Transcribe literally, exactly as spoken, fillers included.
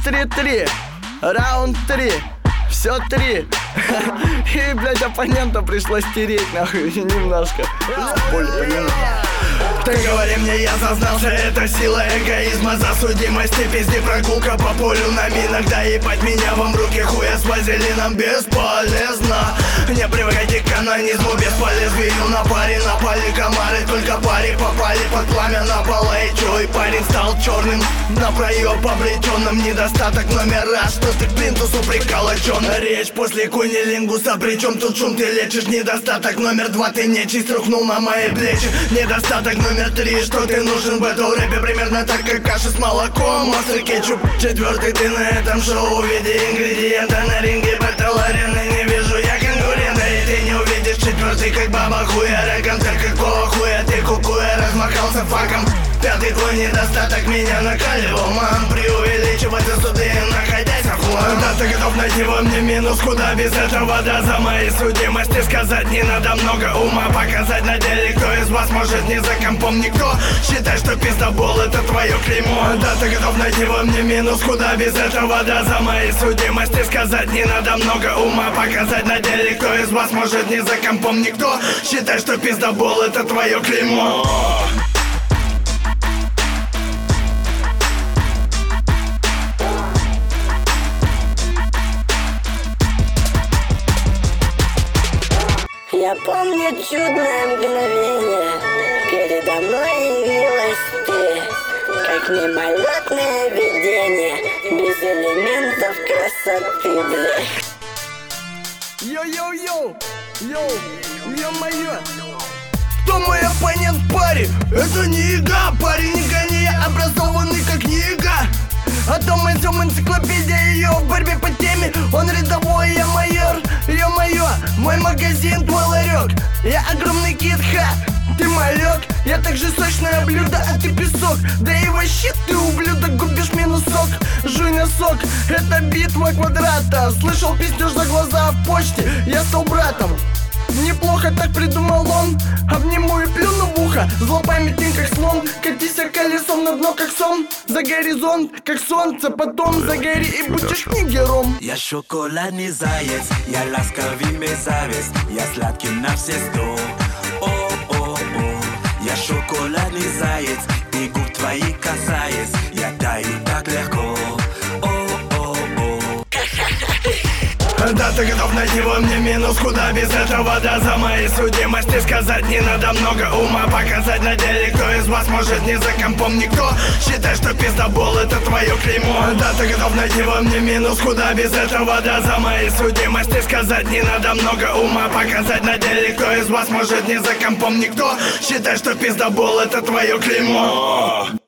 три-три, раунд три. Все три. И, блядь, оппонента пришлось тереть, нахуй, немножко. Боль понимаю. Ты говори мне, я зазнался, это сила эгоизма, засудимости, пизди, прогулка по полю на минах. Да ебать меня вам руки, хуя с вазелином бесполезно. Не привыкайте к канонизму, без по лезвию на паре напали комары. Только пари попали под пламя на поле. И чё, и парень стал черным, на проеб обреченным. Недостаток номер раз, что ты к плинтусу приколочен. Речь после кунилингуса, причем тут шум ты лечишь. Недостаток номер два, ты нечисть рухнул на мои плечи. Недостаток номер три, что ты нужен в этом рэпе, примерно так, как каша с молоком, острый кетчуп. Четвертый, ты на этом шоу в виде ингредиента. На ринге бэтл арены не вижу я конкурента. И ты не увидишь четвертый, как баба хуя. Концерт какого хуя, ты кукуя, размахался факом. Пятый твой недостаток меня накаливал, мам. Преувеличивать суды, находясь в хлам. Да, ты готов найти во мне минус, куда без этого, да. За моей судимости сказать не надо много ума. Показать на деле, кто из вас может не за компом никто. Считай, что пиздобол это твое клеймо. Да, ты готов найти во мне минус, куда без этого, да. За моей судимости сказать не надо много ума. Показать на деле, кто из вас может не за компом никто. Считай, что пиздобол это твое клеймо. Я помню чудное мгновение, передо мной явилась ты, как мимолетное видение, без элементов красоты, бля. Йоу-йоу-йоу, йоу, ё-моё. Кто мой оппонент в паре? Это не игра, парень не гони, я образованный как книга. О том и сём энциклопедия ее в борьбе по теме. Он рядовой, я майор, ё-моё. Мой магазин, твой ларек. Я огромный кит-ха, ты малек. Я также сочное блюдо, а ты песок. Да и вообще ты, ублюдок, губишь минусок. Жуй на сок, это битва квадрата. Слышал пиздеж за глаза в почте, я стал братом. Неплохо так придумал он. Обниму и плюну в ухо, злопамятен как слон. Катися колесом на дно как сон. За горизонт, как солнце, потом загори и будешь нигером. Я шоколадный заяц, я ласковый мерзавец, я сладкий на все сто. О-о-о, я шоколадный заяц, и губ твои касаясь, я таю так легко. Да, ты готов найти во мне минус, куда без этого, да. За моей судимости сказать не надо много ума. Показать на деле, кто из вас может не за компом никто. Считай, что пиздобол это твое клеймо. Да, ты готов найти во мне минус, куда без этого, да. За моей судимости сказать не надо много ума. Показать на деле, кто из вас может не за компом никто. Считай, что пиздобол это твое клеймо.